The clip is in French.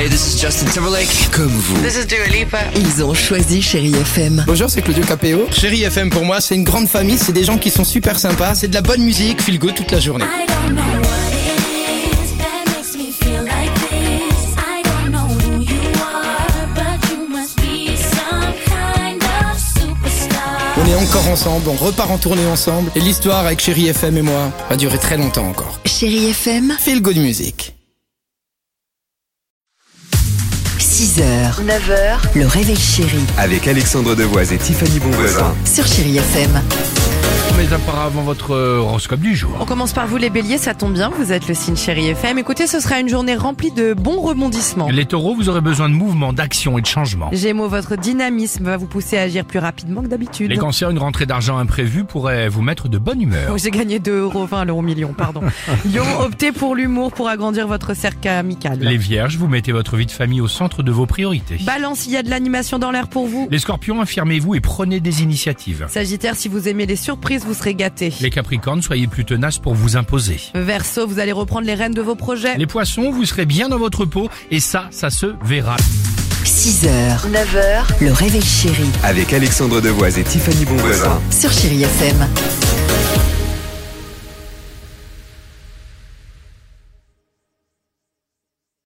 Hey, this is Justin Timberlake. Comme vous. This is Dua Lipa. Ils ont choisi Chérie FM. Bonjour, c'est Claudio Capéo. Chérie FM pour moi, c'est une grande famille, c'est des gens qui sont super sympas, c'est de la bonne musique, feel good toute la journée. On est encore ensemble, on repart en tournée ensemble, et l'histoire avec Chérie FM et moi va durer très longtemps encore. Chérie FM, Feel good music. 6h, 9h, le réveil chéri Avec Alexandre Devoise et Tiffany Bonvoisin. sur Chérie FM. Mais auparavant votre horoscope du jour. On commence par vous les béliers, ça tombe bien, vous êtes le signe Chérie FM. Écoutez, ce sera une journée remplie de bons rebondissements. Les taureaux, vous aurez besoin de mouvement, d'action et de changement. Gémeaux, votre dynamisme va vous pousser à agir plus rapidement que d'habitude. Les cancers, une rentrée d'argent imprévue pourrait vous mettre de bonne humeur. Oh, j'ai gagné 2,20 € million, pardon. Lion, optez pour l'humour pour agrandir votre cercle amical. Les vierges, vous mettez votre vie de famille au centre de vos priorités. Balance, il y a de l'animation dans l'air pour vous. Les scorpions, affirmez-vous et prenez des initiatives. Sagittaire, si vous aimez les surprises, vous serez gâtés. Les capricornes, soyez plus tenaces pour vous imposer. Verseau, vous allez reprendre les rênes de vos projets. Les poissons, vous serez bien dans votre peau et ça se verra. 6h, 9h, le réveil chéri Avec Alexandre Devoise et Tiffany Bonvoisin. sur Chérie FM.